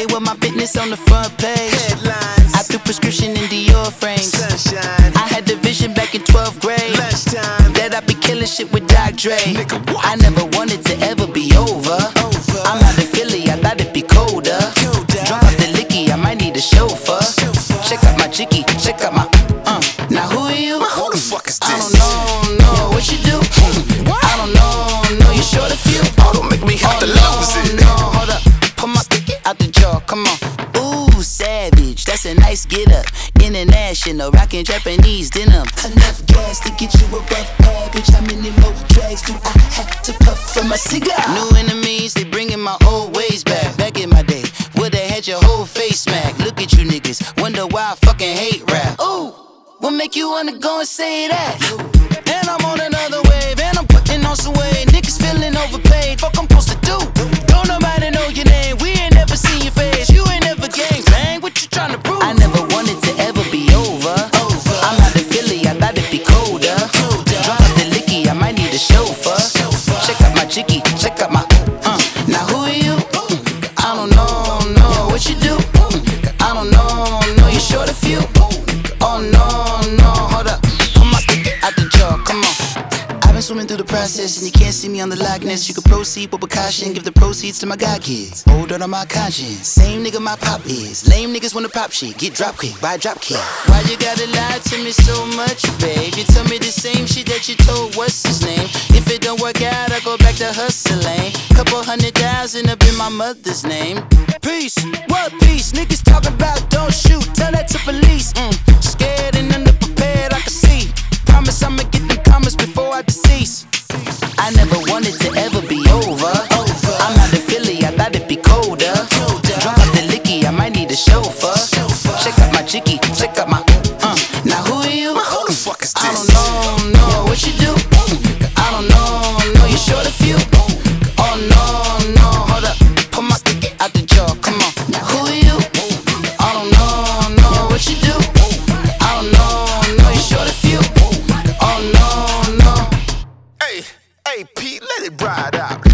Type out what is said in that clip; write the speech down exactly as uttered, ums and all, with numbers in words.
They were my business on the front page. Headlines. I threw prescription in Dior frames. Sunshine. I had the vision back in twelfth grade Lunchtime. that I'd be killing shit with Doc Dre. Nigga, what? I never wanted to ever be over. Over. I'm out in Philly, I thought it'd be colder. Colder. Drop out the licky, I might need a chauffeur. Chauffeur. Check out my chicky, check out my uh. Now who are you? Who the fuck is this? I don't know, know what you do. What? I don't know, know you short a few. Oh, don't make me have to lose it. No, hold up, pull my pick out the jar, come on. Ooh, savage, that's a nice get up. International, rockin' Japanese denim. Enough gas to get you above average. How many more drags do I have to puff for my cigar? New enemies, they bringing my old ways back. Back in my day, would've had your whole face smack. Look at you niggas, wonder why I fucking hate rap. Ooh, what make you wanna go and say that? And I'm on another wave, and I'm putting on some weight. Niggas feeling overpaid, fuck I'm supposed to do? Don't nobody know your name, we ain't never seen your face. You ain't never gang bang, what you tryna prove? I never wanted to ever be over. over. I'm out of Philly, I thought it'd be colder. colder. Drop out the licky, I might need a chauffeur. chauffeur. Check out my chicky, check out my uh. Now who are you? I don't know, know what you do. I don't know, know you short a few. Oh no, no, hold up, pull my dick out the jar, come on. I've been swimming through the process and you can't see me on the Loch Ness. You can proceed with precaution, give the proceeds to my god kids. Hold on my conscience, same nigga my pop is. Lame niggas wanna pop shit, get drop quick, buy a drop kick. Why you gotta lie to me so much, babe? You tell me the same shit that you told what's his name. If it don't work out, I go back to hustling. Couple hundred thousand up in my mother's name. Peace, what peace? Niggas talking about don't shoot, tell that to police. Mm. Scared and underprepared, I can see. Promise I'ma get them comments before I decease. I never wanted to ever be over. over. I'm out of Philly, I thought it'd be colder. colder. Drop out the licky, I might need a chauffeur. chauffeur. Check out my chicky, check out my uh. Now who are you? Who the fuck is this? I don't know, know what you do. I don't know, know you short a few. Oh no, no, hold up, pull my dick out the jar, come on. Now who are you? I don't know, know what you do. I don't know, know you short a few. Oh no, no. Hey, hey, Pete, let it ride out.